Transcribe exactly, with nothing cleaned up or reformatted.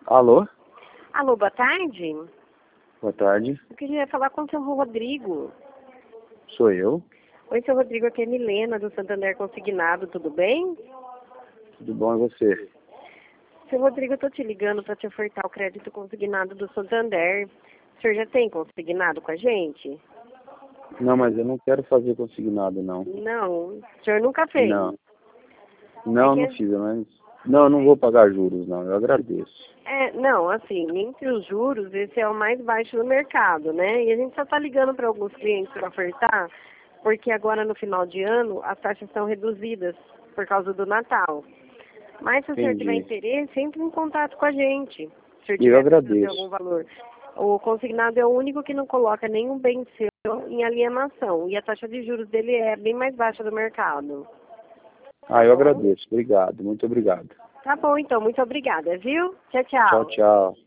Alô? Alô, boa tarde. Boa tarde. Eu queria falar com o seu Rodrigo. Sou eu. Oi, seu Rodrigo, aqui é Milena, do Santander Consignado, tudo bem? Tudo bom e você? Seu Rodrigo, eu tô te ligando para te ofertar o crédito consignado do Santander. O senhor já tem consignado com a gente? Não, mas eu não quero fazer consignado, não. Não, o senhor nunca fez? Não. Não, É não que- fiz, mas... Não, eu não vou pagar juros, não. Eu agradeço. É, não, assim, entre os juros, esse é o mais baixo do mercado, né? E a gente só tá ligando para alguns clientes para ofertar, porque agora no final de ano as taxas são reduzidas por causa do Natal. Mas se o senhor tiver Entendi. interesse, entre em contato com a gente. Se o senhor Eu tiver precisando de agradeço. algum valor. O consignado é o único que não coloca nenhum bem seu em alienação. E a taxa de juros dele é bem mais baixa do mercado. Ah, eu agradeço. Obrigado. Muito obrigado. Tá bom, então. Muito obrigada, viu? Tchau, Tchau, tchau. tchau.